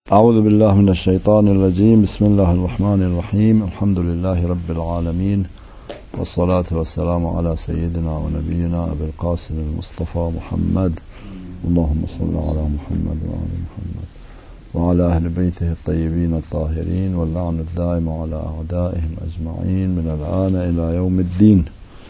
أعوذ بالله من الشيطان الرجيم. بسم الله الرحمن الرحيم. الحمد لله رب العالمين، والصلاة والسلام على سيدنا ونبينا أبي القاسم المصطفى محمد. اللهم صل على محمد وعلى محمد وعلى أهل بيته الطيبين الطاهرين، واللعن الدائم على أعدائهم أجمعين من الآن إلى يوم الدين.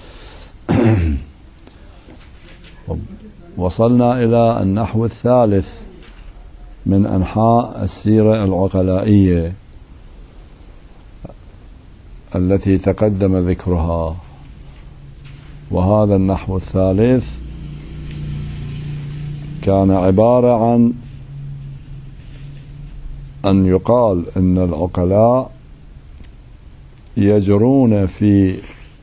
وصلنا إلى النحو الثالث من أنحاء السيرة العقلائية التي تقدم ذكرها، وهذا النحو الثالث كان عبارة عن أن يقال إن العقلاء يجرون في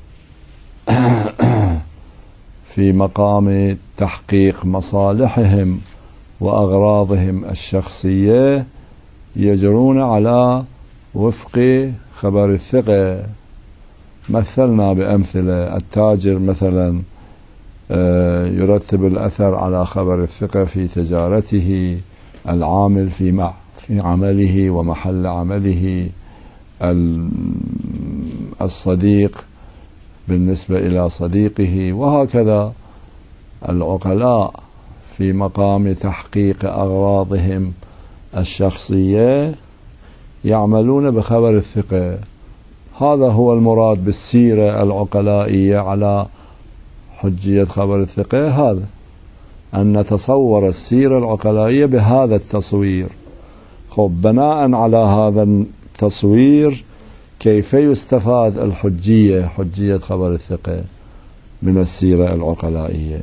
مقام تحقيق مصالحهم وأغراضهم الشخصية، يجرون على وفق خبر الثقة. مثلنا بأمثلة: التاجر مثلا يرتب الأثر على خبر الثقة في تجارته، العامل في عمله ومحل عمله، الصديق بالنسبة إلى صديقه، وهكذا العقلاء في مقام تحقيق أغراضهم الشخصية يعملون بخبر الثقة. هذا هو المراد بالسيرة العقلائية على حجية خبر الثقة، هذا أن نتصور السيرة العقلائية بهذا التصوير. بناء على هذا التصوير كيف يستفاد حجية خبر الثقة من السيرة العقلائية؟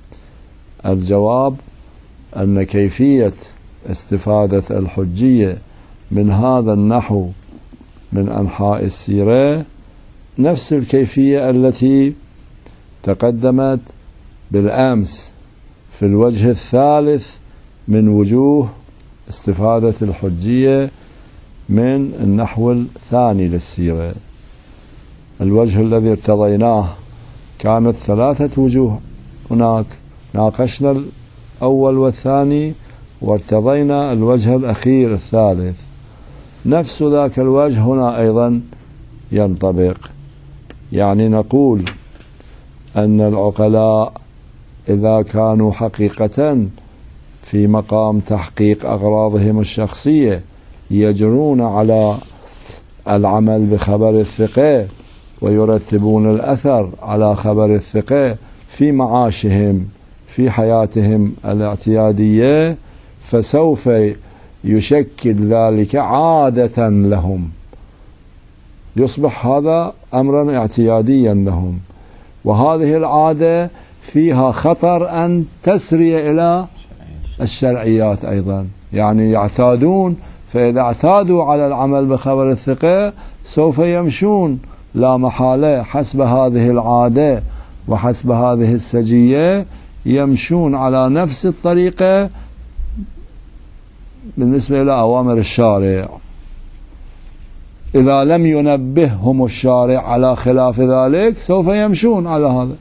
الجواب أن كيفية استفادة الحجية من هذا النحو من أنحاء السيرة نفس الكيفية التي تقدمت بالأمس في الوجه الثالث من وجوه استفادة الحجية من النحو الثاني للسيرة. الوجه الذي ارتضيناه كانت 3 وجوه، هناك ناقشنا الأول والثاني وارتضينا الوجه الأخير الثالث. نفس ذاك الوجه هنا أيضا ينطبق، يعني نقول أن العقلاء إذا كانوا حقيقة في مقام تحقيق أغراضهم الشخصية يجرون على العمل بخبر الثقة ويرتبون الأثر على خبر الثقة في معاشهم في حياتهم الاعتيادية، فسوف يشكل ذلك عادة لهم، يصبح هذا أمرا اعتياديا لهم، وهذه العادة فيها خطر أن تسري إلى الشرعيات أيضا، يعني يعتادون، فإذا اعتادوا على العمل بخبر الثقة سوف يمشون لا محالة حسب هذه العادة وحسب هذه السجية، يمشون على نفس الطريقة بالنسبة إلى أوامر الشارع. إذا لم ينبههم الشارع على خلاف ذلك سوف يمشون على هذا.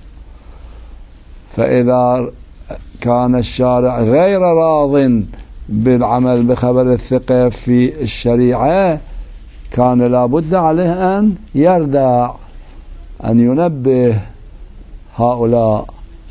فإذا كان الشارع غير راض بالعمل بخبر الثقة في الشريعة كان لابد عليه أن يردع، أن ينبه هؤلاء،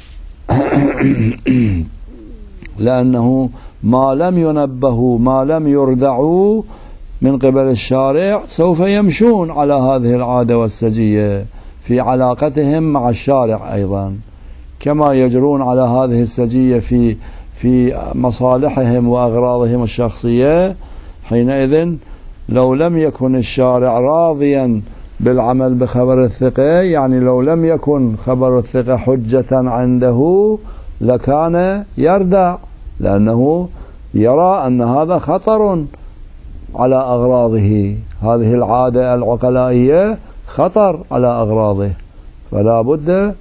لأنه ما لم ينبهوا ما لم يردعوا من قبل الشارع سوف يمشون على هذه العادة والسجية في علاقتهم مع الشارع أيضا، كما يجرون على هذه السجية في مصالحهم وأغراضهم الشخصية. حينئذ لو لم يكن الشارع راضيا بالعمل بخبر الثقة، يعني لو لم يكن خبر الثقة حجة عنده لكان يردع، لأنه يرى أن هذا خطر على أغراضه، هذه العادة العقلائية خطر على أغراضه، فلا بد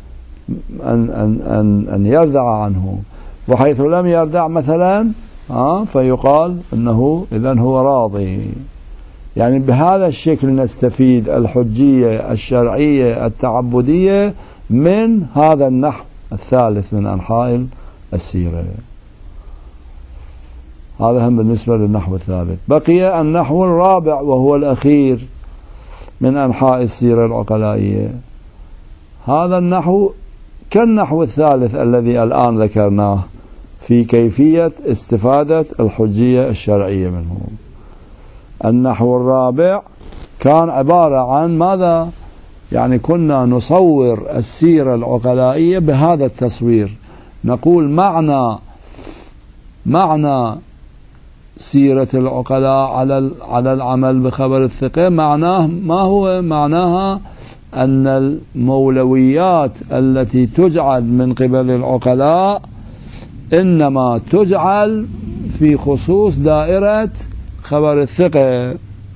أن يردع عنه. وحيث لم يردع مثلا فيقال أنه إذن هو راضي. يعني بهذا الشكل نستفيد الحجية الشرعية التعبدية من هذا النحو الثالث من أنحاء السيرة. هذا هم بالنسبة للنحو الثالث. بقي النحو الرابع وهو الأخير من أنحاء السيرة العقلائية. هذا النحو كالنحو الثالث الذي الآن ذكرناه في كيفية استفادة الحجية الشرعية منه. النحو الرابع كان عبارة عن ماذا؟ يعني كنا نصور السيرة العقلائية بهذا التصوير، نقول معنى سيرة العقلاء على العمل بخبر الثقة معناه ما هو؟ معناها أن المولويات التي تجعل من قبل العقلاء إنما تجعل في خصوص دائرة خبر الثقة.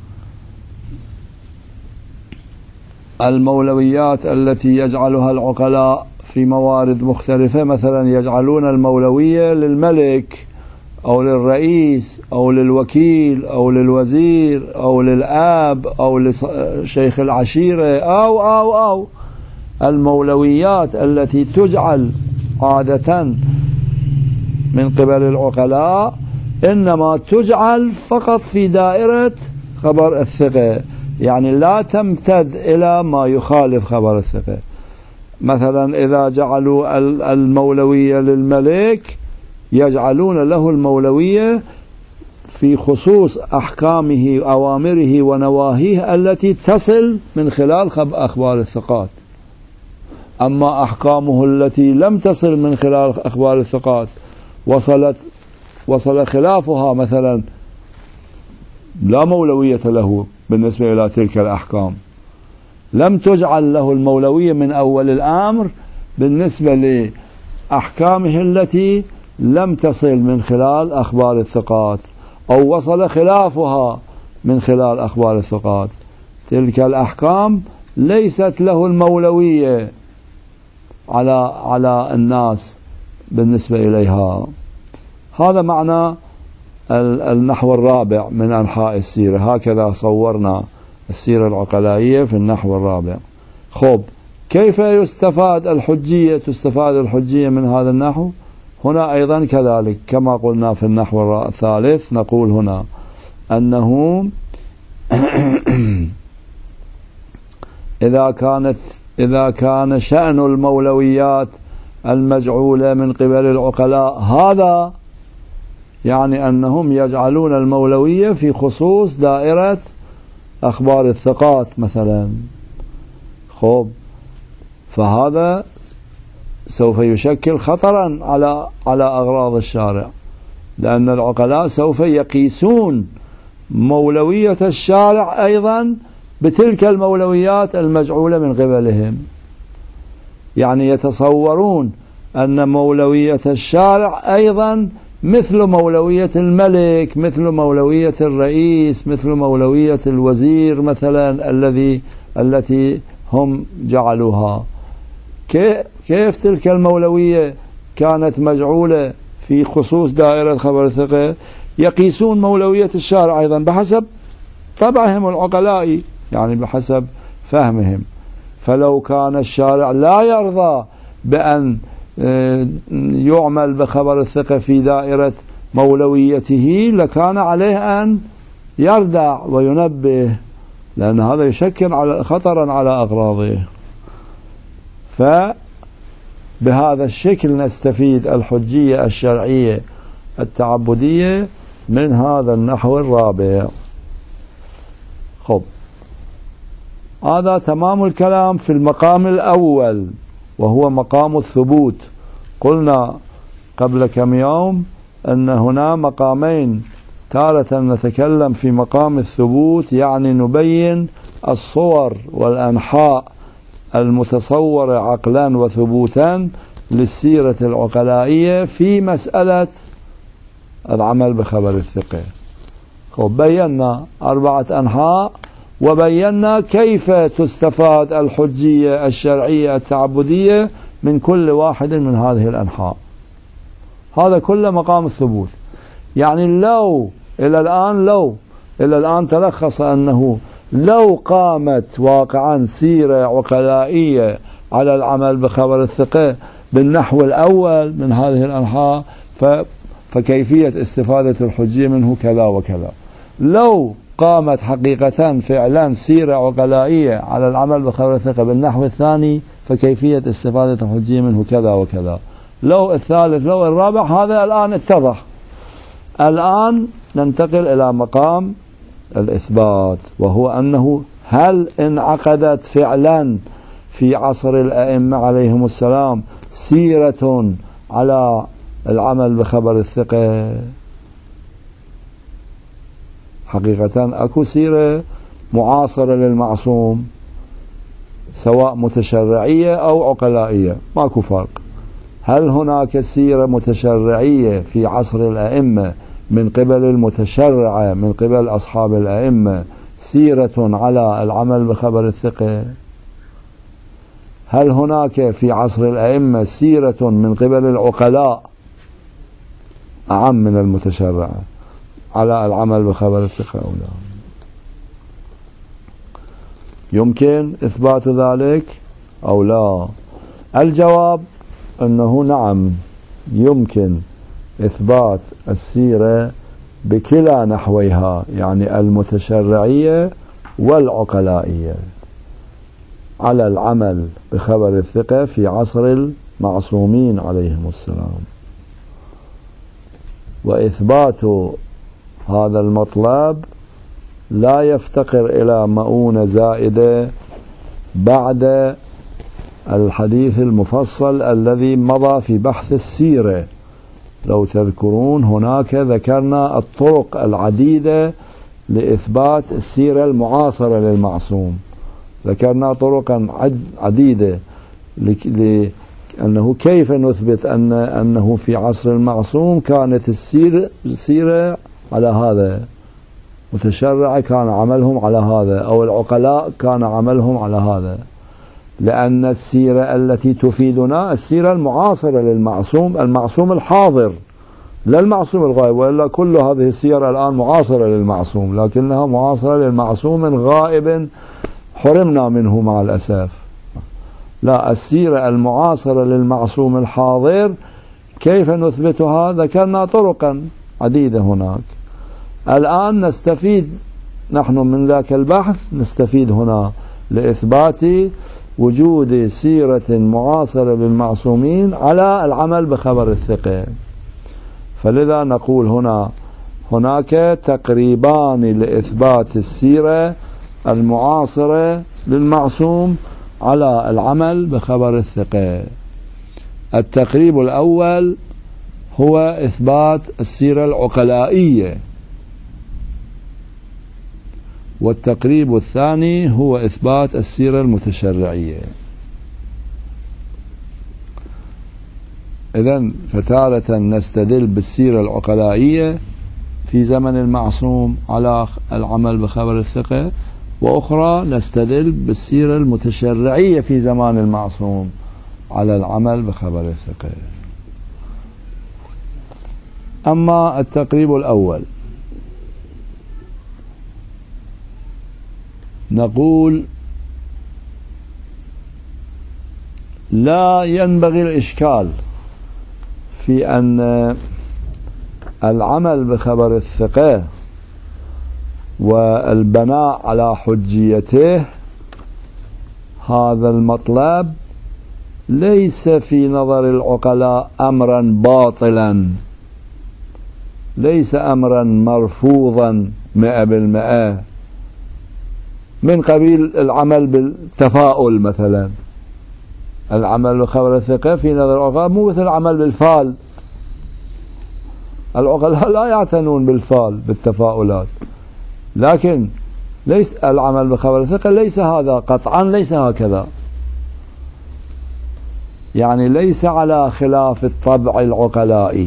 المولويات التي يجعلها العقلاء في موارد مختلفة، مثلا يجعلون المولوية للملك أو للرئيس أو للوكيل أو للوزير أو للآب أو لشيخ العشيرة أو المولويات التي تجعل عادة من قبل العقلاء إنما تجعل فقط في دائرة خبر الثقة، يعني لا تمتد إلى ما يخالف خبر الثقة. مثلا إذا جعلوا المولوية للملك يجعلون له المولوية في خصوص أحكامه أوامره ونواهيه التي تصل من خلال أخبار الثقات. أما أحكامه التي لم تصل من خلال أخبار الثقات وصل خلافها مثلا لا مولوية له بالنسبة إلى تلك الأحكام، لم تجعل له المولوية من أول الأمر بالنسبة لأحكامه التي لم تصل من خلال أخبار الثقات أو وصل خلافها من خلال أخبار الثقات. تلك الأحكام ليست له المولوية على الناس بالنسبة إليها. هذا معنى النحو الرابع من أنحاء السيرة. هكذا صورنا السيرة العقلائية في النحو الرابع. خب، كيف تستفاد الحجية من هذا النحو؟ هنا أيضا كذلك كما قلنا في النحو الثالث، نقول هنا أنه إذا كان شأن المولويات المجعولة من قبل العقلاء هذا، يعني أنهم يجعلون المولوية في خصوص دائرة أخبار الثقات مثلا. خب، فهذا سوف يشكل خطرا على أغراض الشارع، لأن العقلاء سوف يقيسون مولوية الشارع أيضا بتلك المولويات المجعولة من قبلهم. يعني يتصورون أن مولوية الشارع أيضا مثل مولوية الملك، مثل مولوية الرئيس، مثل مولوية الوزير مثلا التي هم جعلوها. كيف تلك المولوية كانت مجعولة في خصوص دائرة خبر الثقة؟ يقيسون مولوية الشارع أيضا بحسب طبعهم العقلائي، يعني بحسب فهمهم. فلو كان الشارع لا يرضى بأن يعمل بخبر الثقة في دائرة مولويته لكان عليه أن يردع وينبه، لأن هذا يشكل خطرا على أغراضه. فبهذا الشكل نستفيد الحجية الشرعية التعبدية من هذا النحو الرابع. خب، هذا تمام الكلام في المقام الأول وهو مقام الثبوت. قلنا قبل كم يوم أن هنا مقامين، تارة نتكلم في مقام الثبوت يعني نبين الصور والأنحاء المتصورة عقلا وثبوتا للسيرة العقلائية في مسألة العمل بخبر الثقة. بينا 4 أنحاء وبينا كيف تستفاد الحجية الشرعية التعبدية من كل واحد من هذه الأنحاء. هذا كله مقام الثبوت. يعني لو إلى الآن تلخص أنه لو قامت واقعا سيرة عقلائية على العمل بخبر الثقة بالنحو الأول من هذه الأنحاء فكيفية استفادة الحجية منه كذا وكذا. لو قامت حقيقة فعلا سيرة عقلائية على العمل بخبر الثقة بالنحو الثاني فكيفية استفادة الحجية منه كذا وكذا. لو الثالث لو الرابع، هذا الآن اتضح. الآن ننتقل إلى مقام الإثبات، وهو أنه هل انعقدت فعلا في عصر الأئمة عليهم السلام سيرة على العمل بخبر الثقة؟ حقيقة أكو سيرة معاصرة للمعصوم سواء متشرعية أو عقلائية، ماكو فرق. هل هناك سيرة متشرعية في عصر الأئمة من قبل المتشرعة من قبل أصحاب الأئمة سيرة على العمل بخبر الثقة؟ هل هناك في عصر الأئمة سيرة من قبل العقلاء أعم من المتشرعة على العمل بخبر الثقة أو لا؟ يمكن إثبات ذلك أو لا؟ الجواب أنه نعم، يمكن إثبات السيرة بكلا نحويها، يعني المتشرعية والعقلائية، على العمل بخبر الثقة في عصر المعصومين عليهم السلام. وإثبات هذا المطلب لا يفتقر إلى مؤونة زائدة بعد الحديث المفصل الذي مضى في بحث السيرة. لو تذكرون هناك ذكرنا الطرق العديدة لإثبات السيرة المعاصرة للمعصوم، ذكرنا طرقا عديدة لأنه كيف نثبت أنه في عصر المعصوم كانت السيرة على هذا، متشرع كان عملهم على هذا، أو العقلاء كان عملهم على هذا. لأن السيرة التي تفيدنا السيرة المعاصرة للمعصوم، المعصوم الحاضر لا المعصوم الغائب، وإلا كل هذه السير الآن معاصرة للمعصوم، لكنها معاصرة للمعصوم غائب حرمنا منه مع الأسف. لا، السيرة المعاصرة للمعصوم الحاضر كيف نثبتها؟ ذكرنا طرقا عديدة هناك. الآن نستفيد نحن من ذاك البحث، نستفيد هنا لإثبات وجود سيرة معاصرة للمعصومين على العمل بخبر الثقة. فلذا نقول هناك تقريبان لإثبات السيرة المعاصرة للمعصوم على العمل بخبر الثقة. التقريب الأول هو إثبات السيرة العقلائية، والتقريب الثاني هو إثبات السيرة المتشرعية. إذن فتارة نستدل بالسيرة العقلائية في زمن المعصوم على العمل بخبر الثقة، وأخرى نستدل بالسيرة المتشرعية في زمان المعصوم على العمل بخبر الثقة. أما التقريب الأول نقول لا ينبغي الإشكال في أن العمل بخبر الثقة والبناء على حجيته هذا المطلب ليس في نظر العقلاء أمرا باطلا، ليس أمرا مرفوضا 100% من قبيل العمل بالتفاؤل. مثلا العمل بخبر الثقة في نظر العقلاء مو مثل العمل بالفال، العقلاء لا يعتنون بالفال بالتفاؤلات، لكن ليس العمل بخبر الثقة ليس هذا قطعا، ليس هكذا، يعني ليس على خلاف الطبع العقلائي.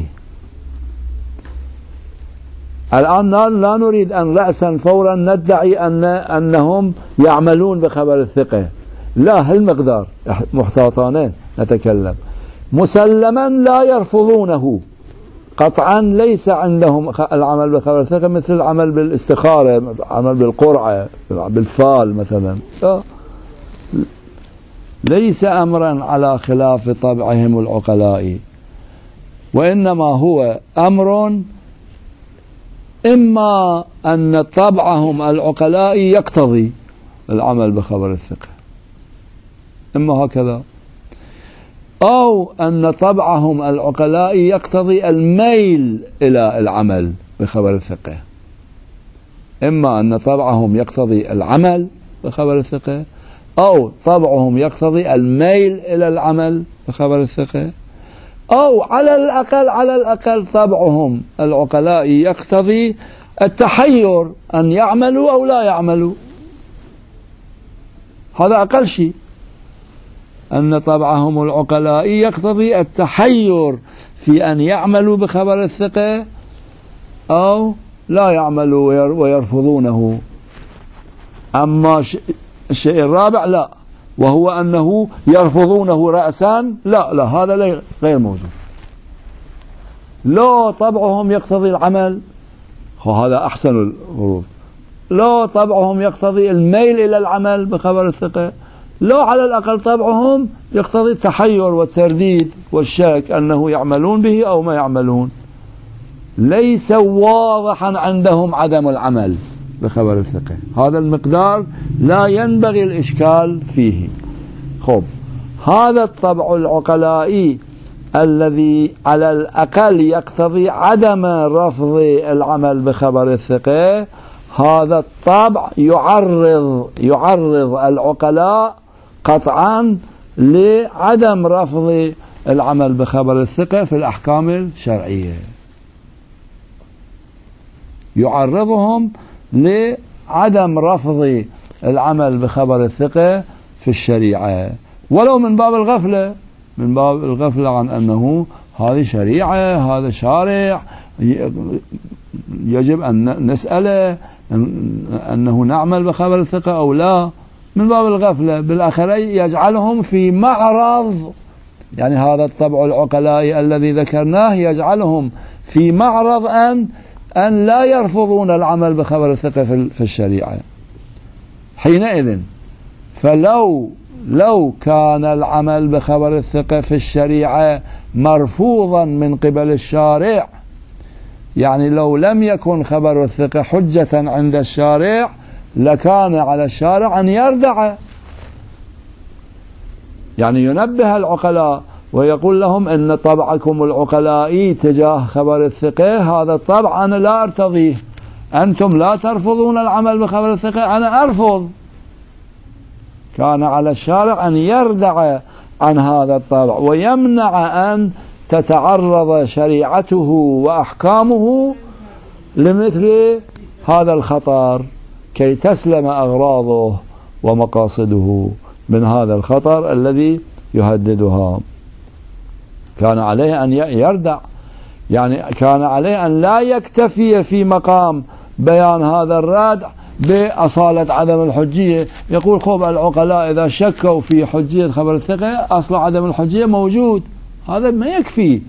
الآن لا نريد أن رأسا فورا ندعي أنهم يعملون بخبر الثقة، لا، هالمقدار محتاطان نتكلم. مسلما لا يرفضونه قطعا، ليس عندهم العمل بخبر الثقة مثل العمل بالاستخارة، العمل بالقرعة، بالفال مثلا، ليس أمرا على خلاف طبعهم العقلائي. وإنما هو أمر إما أن طبعهم العقلاء يقتضي العمل بخبر الثقة، إما هكذا، أو أن طبعهم العقلاء يقتضي الميل إلى العمل بخبر الثقة. إما أن طبعهم يقتضي العمل بخبر الثقة، أو طبعهم يقتضي الميل إلى العمل بخبر الثقة، أو على الأقل طبعهم العقلاء يقتضي التحير أن يعملوا أو لا يعملوا. هذا أقل شيء، أن طبعهم العقلاء يقتضي التحير في أن يعملوا بخبر الثقة أو لا يعملوا ويرفضونه. أما الشيء الرابع لا، وهو أنه يرفضونه رأسا، لا هذا غير موجود. لا طبعهم يقتضي العمل، هذا أحسن الغروض. لا طبعهم يقتضي الميل إلى العمل بخبر الثقة، لا على الأقل طبعهم يقتضي التحير والترديد والشك أنه يعملون به أو ما يعملون. ليس واضحا عندهم عدم العمل بخبر الثقة، هذا المقدار لا ينبغي الإشكال فيه. خب، هذا الطبع العقلائي الذي على الأقل يقتضي عدم رفض العمل بخبر الثقة، هذا الطبع يعرض العقلاء قطعا لعدم رفض العمل بخبر الثقة في الأحكام الشرعية، يعرضهم لعدم رفض العمل بخبر الثقة في الشريعة، ولو من باب الغفلة عن أنه هذه شريعة، هذا شارع، يجب أن نسأله أنه نعمل بخبر الثقة أو لا، من باب الغفلة. بالآخرة يجعلهم في معرض، يعني هذا الطبع العقلائي الذي ذكرناه يجعلهم في معرض أن لا يرفضون العمل بخبر الثقة في الشريعة. حينئذ فلو كان العمل بخبر الثقة في الشريعة مرفوضا من قبل الشارع، يعني لو لم يكن خبر الثقة حجة عند الشارع لكان على الشارع أن يردع، يعني ينبه العقلاء ويقول لهم إن طبعكم العقلائي تجاه خبر الثقة هذا الطبع أنا لا أرتضيه، أنتم لا ترفضون العمل بخبر الثقة، أنا أرفض. كان على الشارع أن يردع عن هذا الطبع ويمنع أن تتعرض شريعته وأحكامه لمثل هذا الخطر، كي تسلم أغراضه ومقاصده من هذا الخطر الذي يهددها. كان عليه أن يردع، يعني كان عليه أن لا يكتفي في مقام بيان هذا الردع بأصالة عدم الحجية، يقول خب العقلاء إذا شكوا في حجية خبر الثقة أصل عدم الحجية موجود، هذا ما يكفي،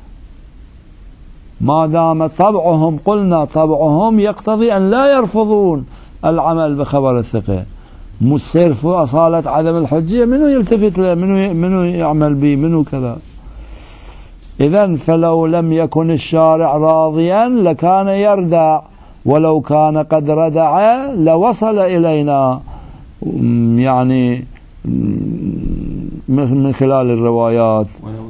ما دام طبعهم قلنا طبعهم يقتضي أن لا يرفضون العمل بخبر الثقة، مصير في أصالة عدم الحجية منو يلتفت له، منو يعمل به، منو كذا. إذن فلو لم يكن الشارع راضيا لكان يردع، ولو كان قد ردع لوصل إلينا، يعني من خلال الروايات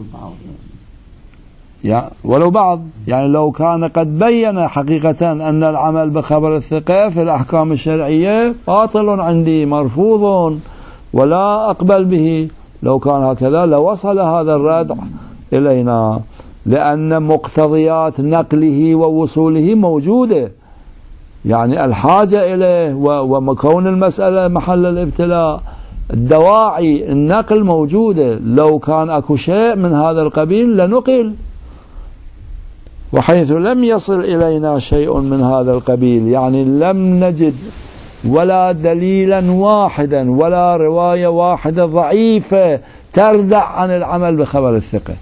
ولو بعض، يعني لو كان قد بين حقيقة أن العمل بخبر الثقة في الأحكام الشرعية باطل عندي مرفوض ولا أقبل به، لو كان هكذا لوصل هذا الردع إلينا، لأن مقتضيات نقله ووصوله موجودة، يعني الحاجة إليه وكون المسألة محل الابتلاء، الدواعي النقل موجودة، لو كان أكو شيء من هذا القبيل لنقل، وحيث لم يصل إلينا شيء من هذا القبيل، يعني لم نجد ولا دليلا واحدا ولا رواية واحدة ضعيفة تردع عن العمل بخبر الثقة،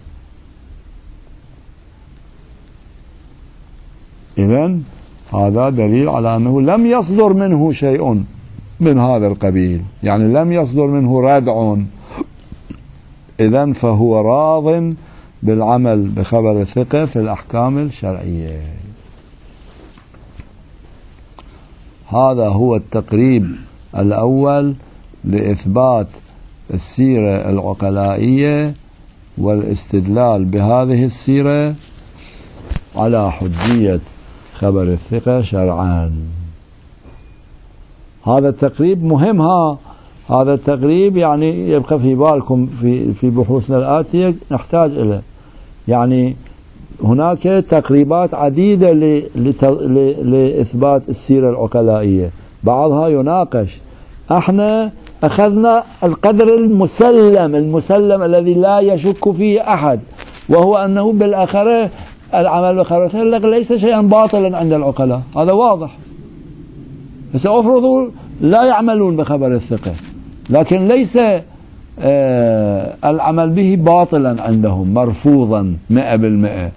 إذن هذا دليل على أنه لم يصدر منه شيء من هذا القبيل، يعني لم يصدر منه ردع، إذن فهو راض بالعمل بخبر الثقة في الأحكام الشرعية. هذا هو التقريب الأول لإثبات السيرة العقلائية والاستدلال بهذه السيرة على حجية خبر الثقة شرعا. هذا التقريب مهم. هذا التقريب يعني يبقى في بالكم في بحوثنا الآتية نحتاج إليه. يعني هناك تقريبات عديدة لإثبات السيرة العقلائية، بعضها يناقش. احنا أخذنا القدر المسلم الذي لا يشك فيه أحد، وهو أنه بالآخرة العمل بخبر الثقة ليس شيئا باطلا عند العقلاء، هذا واضح. سأفرضوا لا يعملون بخبر الثقة، لكن ليس العمل به باطلا عندهم مرفوضا 100%.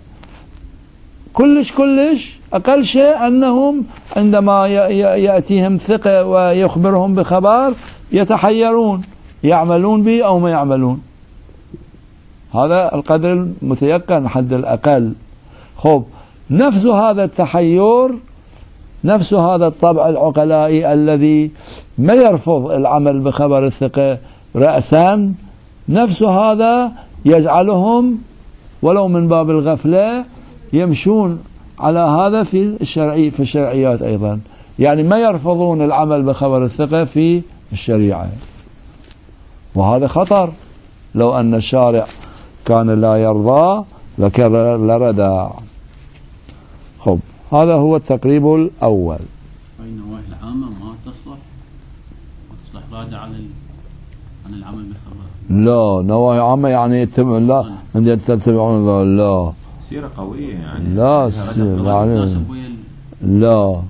كلش أقل شيء أنهم عندما يأتيهم ثقة ويخبرهم بخبر يتحيرون يعملون به أو ما يعملون. هذا القدر المتيقن حد الأقل. خب، نفس هذا التحير، نفس هذا الطبع العقلائي الذي ما يرفض العمل بخبر الثقة رأسا، نفس هذا يجعلهم ولو من باب الغفلة يمشون على هذا في الشرعيات أيضا، يعني ما يرفضون العمل بخبر الثقة في الشريعة، وهذا خطر. لو أن الشارع كان لا يرضى لردى. خب، هذا هو التقريب الأول. النواهي العامة ما تصلح رادع عن العمل بالخبر. لا، نواهي عامة يعني لا أن تتبعون، لا سيرة قوية يعني. لا يعني لا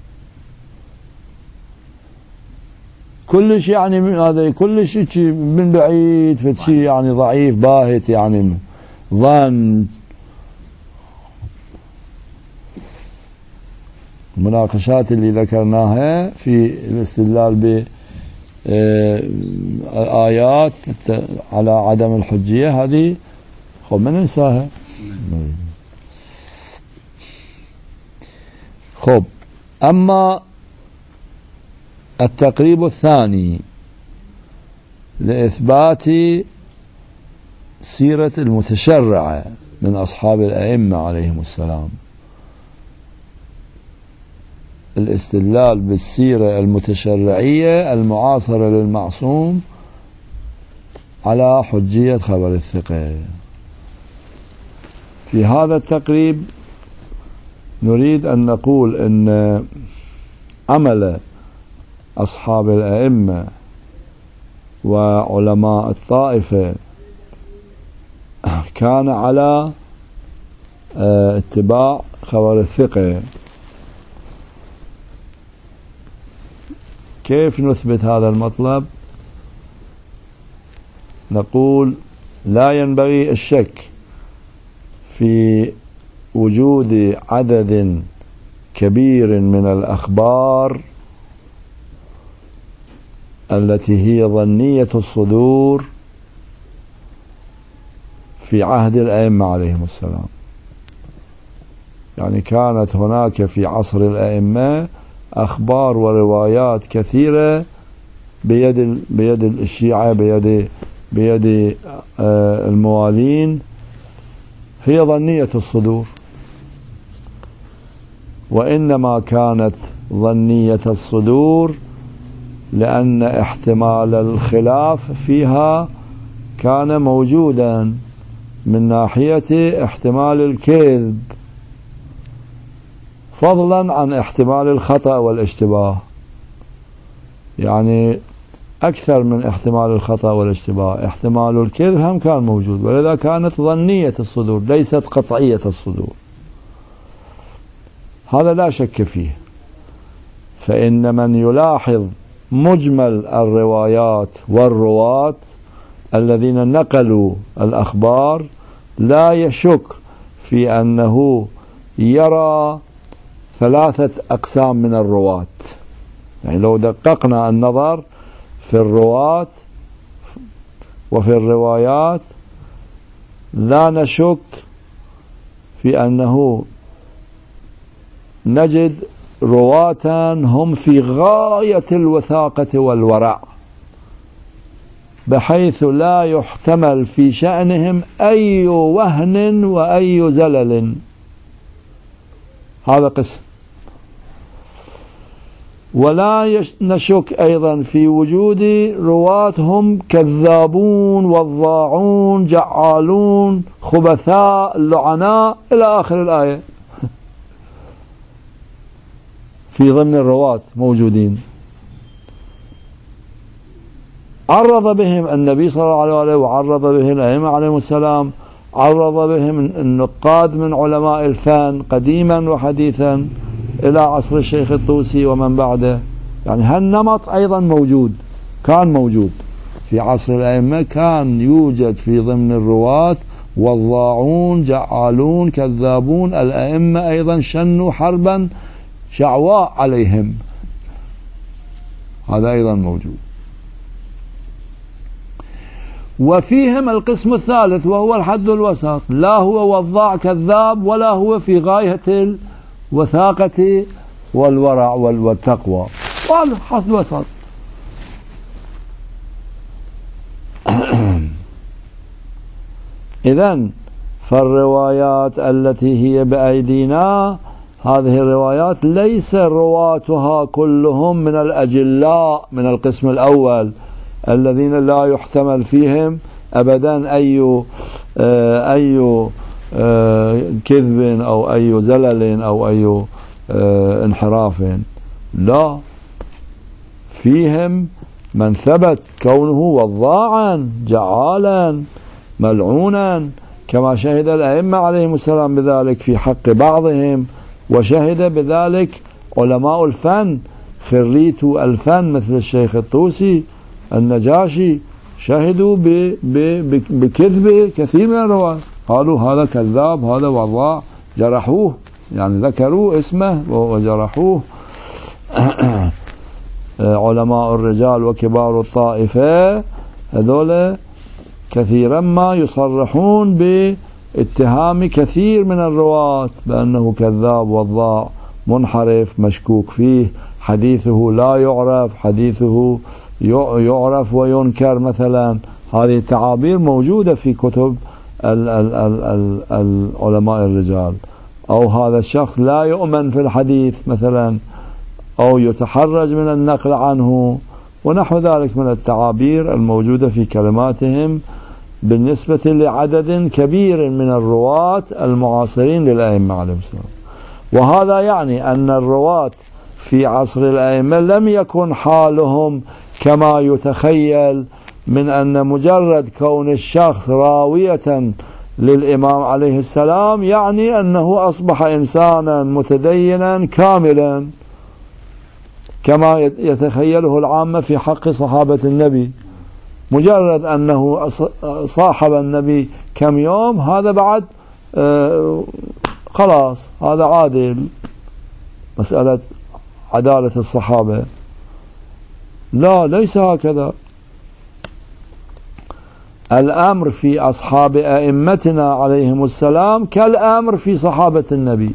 كل شيء يعني هذا كل شيء من بعيد في شيء يعني ضعيف باهت يعني ظن. المناقشات اللي ذكرناها في الاستدلال بالآيات على عدم الحجية هذه خب ما ننساها. خب، أما التقريب الثاني لإثبات سيرة المتشرعة من أصحاب الأئمة عليهم السلام، الاستدلال بالسيرة المتشرعية المعاصرة للمعصوم على حجية خبر الثقة. في هذا التقريب نريد أن نقول أن عمل أصحاب الأئمة وعلماء الطائفة كان على اتباع خبر الثقة. كيف نثبت هذا المطلب؟ نقول لا ينبغي الشك في وجود عدد كبير من الأخبار التي هي ظنية الصدور في عهد الأئمة عليهم السلام. يعني كانت هناك في عصر الأئمة أخبار وروايات كثيرة بيد الشيعة، بيد الموالين، هي ظنية الصدور، وإنما كانت ظنية الصدور لأن احتمال الخلاف فيها كان موجودا من ناحية احتمال الكذب، فضلا عن احتمال الخطأ والاشتباه. يعني أكثر من احتمال الخطأ والاشتباه، احتمال الكذب هم كان موجود، ولذا كانت ظنية الصدور ليست قطعية الصدور. هذا لا شك فيه. فإن من يلاحظ مجمل الروايات والرواة الذين نقلوا الأخبار لا يشك في أنه يرى 3 أقسام من الرواة. يعني لو دققنا النظر في الرواة وفي الروايات لا نشك في أنه نجد رواة هم في غاية الوثاقة والورع، بحيث لا يحتمل في شأنهم أي وهن وأي زلل. هذا قسم. ولا نشك أيضا في وجود رواة هم كذابون وضاعون جعالون خبثاء لعناء إلى آخر الآية، في ضمن الرواة موجودين. عرض بهم النبي صلى الله عليه وآله، وعرض بهم الأئمة عليهم السلام، عرض بهم النقاد من علماء الفن قديما وحديثا إلى عصر الشيخ الطوسي ومن بعده. يعني هالنمط أيضا موجود، كان موجود في عصر الأئمة، كان يوجد في ضمن الرواة وضاعون جعالون كذابون. الأئمة أيضا شنوا حربا شعواء عليهم، هذا أيضا موجود. وفيهم القسم الثالث وهو الحد الوسط، لا هو وضاع كذاب ولا هو في غاية الوثاقة والورع والتقوى، وهذا حد وسط. إذن فالروايات التي هي بأيدينا، هذه الروايات ليس رواتها كلهم من الأجلاء من القسم الأول الذين لا يحتمل فيهم أبدا أي كذب أو أي زلل أو أي انحراف. لا، فيهم من ثبت كونه وضاعا جعالا ملعونا، كما شهد الأئمة عليهم السلام بذلك في حق بعضهم، وشهد بذلك علماء الفن خريتو الفن مثل الشيخ الطوسي النجاشي، شهدوا بكذب كثير من الرواة، قالوا هذا كذاب هذا وضاع، جرحوه، يعني ذكروا اسمه وجرحوه. علماء الرجال وكبار الطائفة هذول كثيرا ما يصرحون باتهام كثير من الرواة بأنه كذاب وضاع منحرف مشكوك فيه، حديثه لا يعرف، حديثه يعرف وينكر مثلا. هذه التعابير موجودة في كتب العلماء الرجال. أو هذا الشخص لا يؤمن في الحديث مثلا، أو يتحرج من النقل عنه، ونحو ذلك من التعابير الموجودة في كلماتهم بالنسبة لعدد كبير من الرواة المعاصرين للأئمة عليهم السلام. وهذا يعني أن الرواة في عصر الأئمة لم يكن حالهم كما يتخيل من أن مجرد كون الشخص راوية للإمام عليه السلام يعني أنه أصبح إنسانا متدينا كاملا كما يتخيله العامة في حق صحابة النبي. مجرد أنه صاحب النبي كم يوم هذا بعد خلاص هذا عادل، مسألة عدالة الصحابة. لا، ليس هكذا. الأمر في أصحاب أئمتنا عليهم السلام كالأمر في صحابة النبي.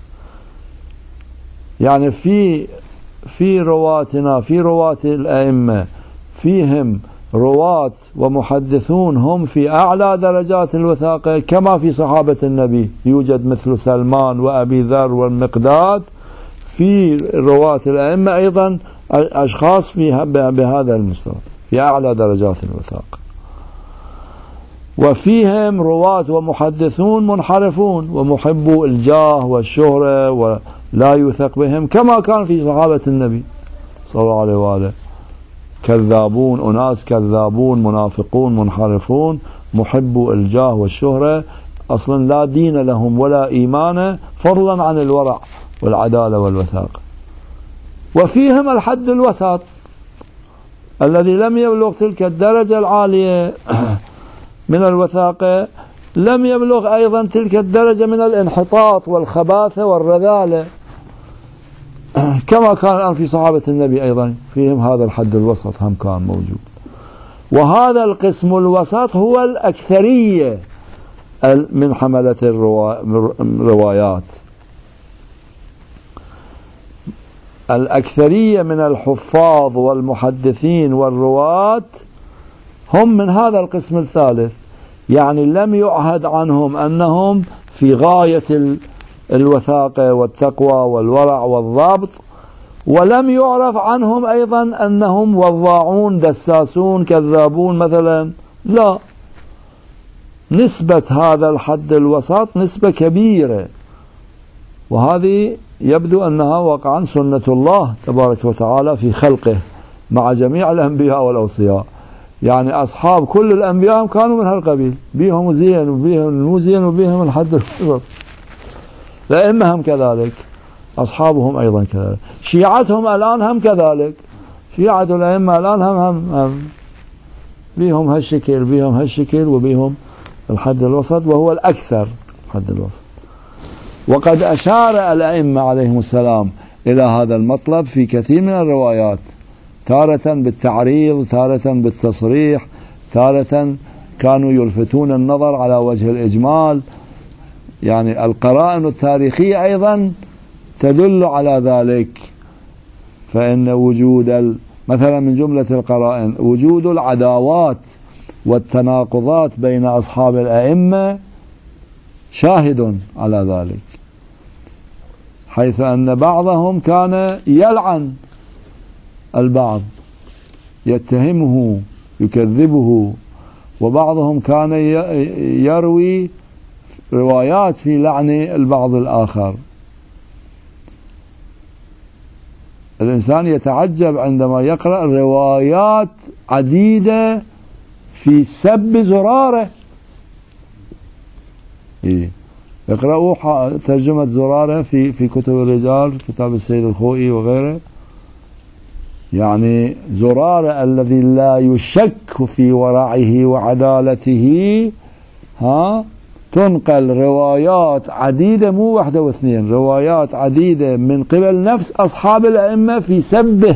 يعني في رواتنا، في رواة الأئمة، فيهم رواة ومحدثون هم في أعلى درجات الوثاقة كما في صحابة النبي، يوجد مثل سلمان وأبي ذر والمقداد. في رواة الأئمة أيضا أشخاص بهذا المستوى في أعلى درجات الوثاقة. وفيهم رواة ومحدثون منحرفون ومحبو الجاه والشهرة ولا يوثق بهم كما كان في صحابة النبي صلى الله عليه وآله، كذابون، أناس كذابون منافقون منحرفون محبو الجاه والشهرة، أصلا لا دين لهم ولا إيمان فضلا عن الورع والعدالة والوثاقة. وفيهم الحد الوسط الذي لم يبلغ تلك الدرجة العالية من الوثاقة، لم يبلغ أيضا تلك الدرجة من الانحطاط والخباثة والرذالة كما كان الآن في صحابة النبي. أيضا فيهم هذا الحد الوسط هم كان موجود. وهذا القسم الوسط هو الأكثرية من حملة الروايات. الأكثرية من الحفاظ والمحدثين والرواة هم من هذا القسم الثالث، يعني لم يعهد عنهم أنهم في غاية الوثاقة والتقوى والورع والضبط، ولم يعرف عنهم أيضا أنهم وضاعون دساسون كذابون مثلا، لا، نسبة هذا الحد الوسط نسبة كبيرة، وهذه يبدو أنها واقعا سنة الله تبارك وتعالى في خلقه مع جميع الأنبياء والأوصياء. يعني أصحاب كل الأنبياء كانوا من هالقبيل، بيهم زين وبيهم مو زين وبيهم الحد الوسط. الأئمة هم كذلك، أصحابهم أيضا كذلك، شيعتهم الآن هم كذلك، شيعة الأئمة الآن هم بيهم هالشكل بيهم هالشكل وبيهم الحد الوسط، وهو الأكثر الحد الوسط. وقد أشار الأئمة عليهم السلام إلى هذا المطلب في كثير من الروايات، تارة بالتعريض، تارة بالتصريح، تارة كانوا يلفتون النظر على وجه الإجمال. يعني القرائن التاريخية أيضا تدل على ذلك، فإن وجود مثلا من جملة القرائن وجود العداوات والتناقضات بين أصحاب الأئمة شاهد على ذلك، حيث أن بعضهم كان يلعن البعض، يتهمه يكذبه، وبعضهم كان يروي روايات في لعن البعض الآخر. الإنسان يتعجب عندما يقرأ روايات عديدة في سب زرارة. اقرأوا ترجمة زرارة في كتب الرجال، كتاب السيد الخوئي وغيره. يعني زرارة الذي لا يشك في ورعه وعدالته، تنقل روايات عديدة، مو واحدة واثنين، روايات عديدة من قبل نفس أصحاب الأئمة في سبه،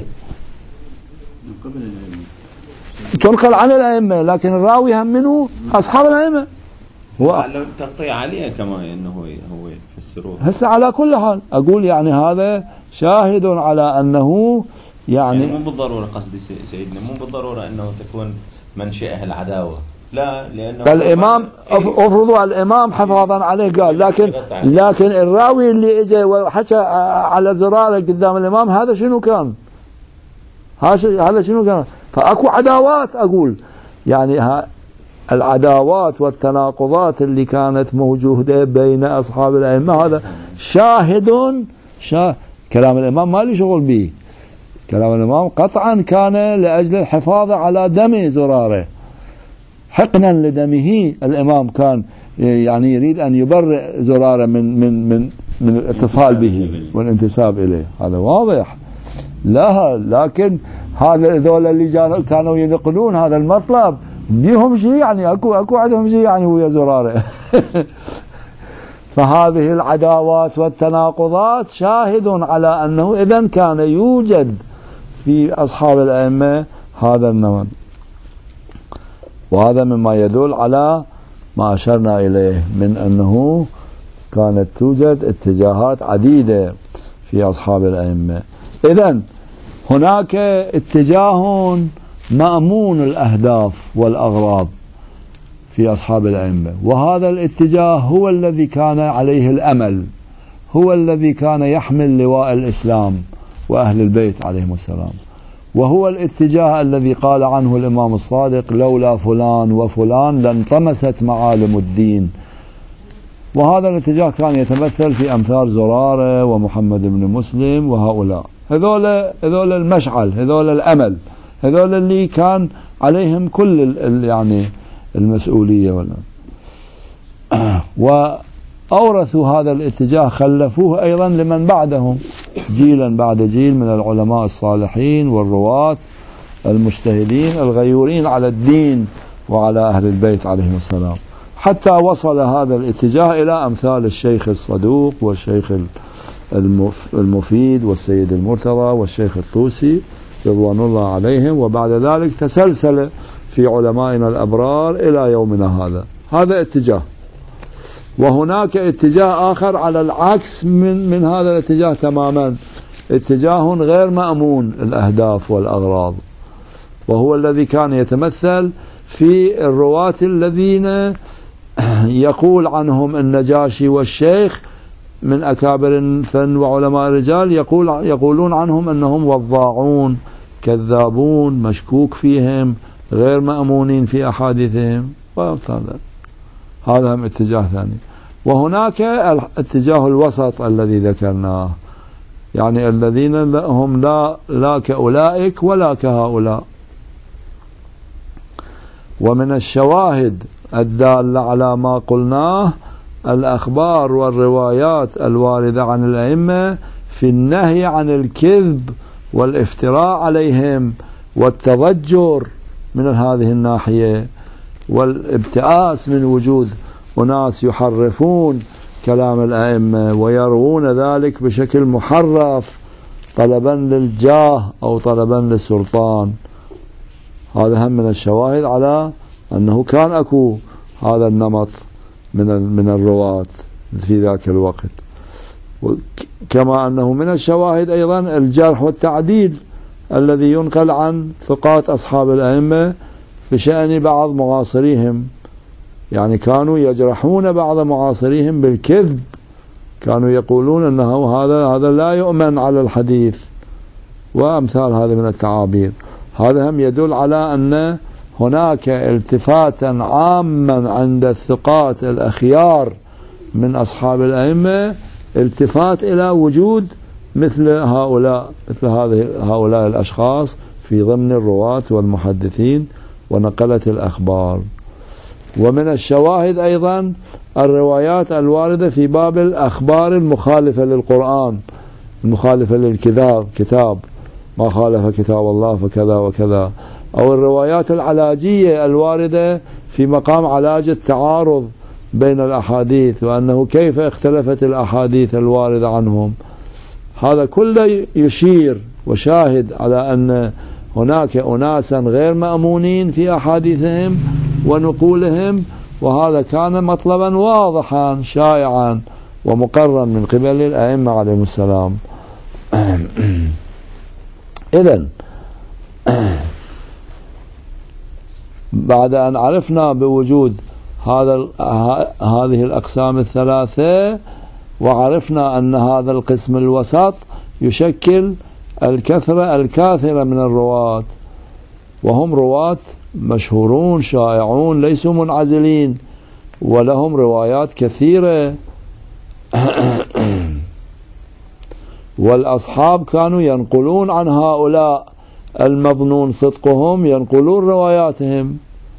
تنقل عن الأئمة، لكن الراوي هم منه أصحاب الأئمة. لو تقطيع عليه كما انه هو يفسروه. هسه على كل حال اقول يعني هذا شاهد على انه يعني مو بالضروره، قصدي سيدنا مو بالضروره انه تكون منشأه العداوه، لا، لانه الامام افرضوا الامام حفاظا عليه قال، لكن الراوي اللي اجى وحكى على زراره قدام الامام هذا شنو كان؟ هذا شنو كان؟ فاكو عداوات. اقول يعني العداوات والتناقضات اللي كانت موجودة بين أصحاب الأئمة هذا شاهد. كلام الإمام ما لي شغل به، كلام الإمام قطعا كان لأجل الحفاظ على دم زرارة، حقنا لدمه. الإمام كان يعني يريد أن يبرئ زرارة من الاتصال به والانتساب إليه، هذا واضح. لا، لكن هذا ذول اللي كانوا ينقلون هذا المطلب بيهم شيء، يعني اكو عندهم شيء يعني ويا زراره. فهذه العداوات والتناقضات شاهد على انه اذا كان يوجد في اصحاب الائمه هذا النوع، وهذا مما يدل على ما اشرنا اليه من انه كانت توجد اتجاهات عديده في اصحاب الائمه. اذا هناك اتجاه مأمون الأهداف والأغراض في أصحاب الأئمة، وهذا الاتجاه هو الذي كان عليه الأمل، هو الذي كان يحمل لواء الإسلام وأهل البيت عليهم السلام، وهو الاتجاه الذي قال عنه الإمام الصادق: لولا فلان وفلان لانطمست معالم الدين. وهذا الاتجاه كان يتمثل في أمثال زرارة ومحمد بن مسلم وهؤلاء، هذول المشعل، هذول الأمل، هذول اللي كان عليهم كل يعني المسؤولية. وأورثوا هذا الاتجاه، خلفوه أيضا لمن بعدهم جيلا بعد جيل من العلماء الصالحين والرواة المجتهدين الغيورين على الدين وعلى أهل البيت عليهم السلام، حتى وصل هذا الاتجاه إلى أمثال الشيخ الصدوق والشيخ المفيد والسيد المرتضى والشيخ الطوسي رضوان الله عليهم، وبعد ذلك تسلسل في علمائنا الأبرار إلى يومنا هذا. هذا اتجاه. وهناك اتجاه آخر على العكس من هذا الاتجاه تماما، اتجاه غير مأمون الأهداف والأغراض، وهو الذي كان يتمثل في الرواة الذين يقول عنهم النجاشي والشيخ من أكابر الفن وعلماء الرجال، يقولون عنهم أنهم وضاعون كذابون مشكوك فيهم غير مأمونين في أحاديثهم. هذا هم اتجاه ثاني. وهناك الاتجاه الوسط الذي ذكرناه، يعني الذين هم لا كأولئك ولا كهؤلاء. ومن الشواهد الدالة على ما قلناه الأخبار والروايات الواردة عن الأئمة في النهي عن الكذب والافتراء عليهم والتضجر من هذه الناحية، والابتئاس من وجود أناس يحرفون كلام الأئمة ويروون ذلك بشكل محرف طلبا للجاه أو طلبا للسلطان. هذا هم من الشواهد على أنه كان أكو هذا النمط من الرواة في ذاك الوقت. كما أنه من الشواهد أيضا الجرح والتعديل الذي ينقل عن ثقات أصحاب الأئمة بشأن بعض معاصريهم، يعني كانوا يجرحون بعض معاصريهم بالكذب، كانوا يقولون أنه هذا لا يؤمن على الحديث وأمثال هذا من التعابير. هذا هم يدل على أن هناك التفاتا عاما عند الثقات الأخيار من أصحاب الأئمة، التفات إلى وجود مثل هؤلاء الأشخاص في ضمن الرواة والمحدثين ونقلة الأخبار. ومن الشواهد أيضا الروايات الواردة في باب الأخبار المخالفة للقرآن، المخالفة للكتاب، ما خالف كتاب الله فكذا وكذا، أو الروايات العلاجية الواردة في مقام علاج التعارض بين الأحاديث، وأنه كيف اختلفت الأحاديث الواردة عنهم. هذا كله يشير وشاهد على أن هناك أناسا غير مأمونين في أحاديثهم ونقولهم، وهذا كان مطلبا واضحا شائعا ومقررا من قبل الأئمة عليهم السلام. إذن بعد أن عرفنا بوجود هذه الأقسام الثلاثة، وعرفنا أن هذا القسم الوسط يشكل الكثرة من الرواة، وهم رواة مشهورون شائعون ليسوا منعزلين ولهم روايات كثيرة، والأصحاب كانوا ينقلون عن هؤلاء المظنون صدقهم، ينقلون رواياتهم.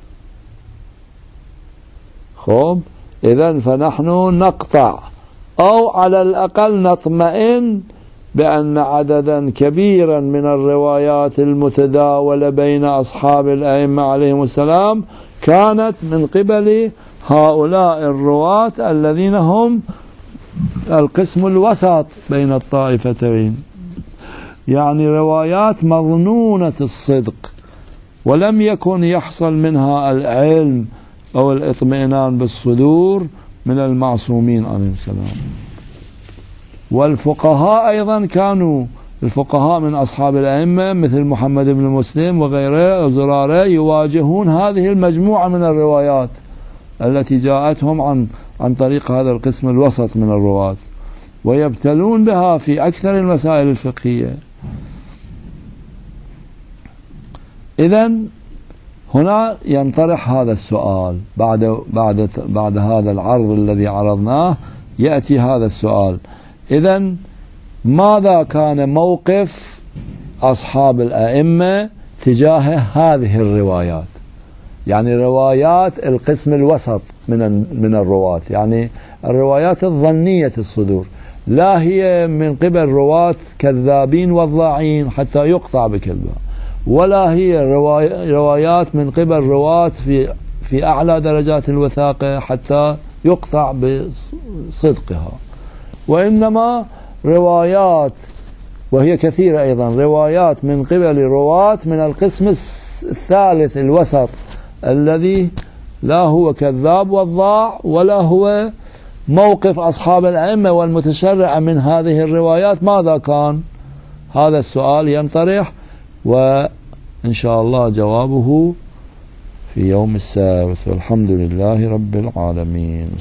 خب إذن فنحن نقطع أو على الأقل نطمئن بأن عددا كبيرا من الروايات المتداولة بين أصحاب الأئمة عليهم السلام كانت من قبل هؤلاء الرواة الذين هم القسم الوسط بين الطائفتين، يعني روايات مظنونة الصدق ولم يكن يحصل منها العلم أو الاطمئنان بالصدور من المعصومين عليهم السلام. والفقهاء أيضا كانوا الفقهاء من أصحاب الأئمة مثل محمد بن مسلم وغيره وزرارة يواجهون هذه المجموعة من الروايات التي جاءتهم عن طريق هذا القسم الوسط من الرواة، ويبتلون بها في أكثر المسائل الفقهية. إذن هنا ينطرح هذا السؤال بعد هذا العرض الذي عرضناه، يأتي هذا السؤال: إذن ماذا كان موقف أصحاب الأئمة تجاه هذه الروايات؟ يعني روايات القسم الوسط من الرواة، يعني الروايات الظنية الصدور، لا هي من قبل رواة كذابين وضاعين حتى يقطع بكذبة، ولا هي روايات من قبل رواة في أعلى درجات الوثاقة حتى يقطع بصدقها، وإنما روايات، وهي كثيرة أيضا، روايات من قبل رواة من القسم الثالث الوسط الذي لا هو كذاب وضاع ولا هو موقف أصحاب الأئمة والمتشرع من هذه الروايات ماذا كان؟ هذا السؤال ينطرح، وإن شاء الله جوابه في يوم السبت. والحمد لله رب العالمين.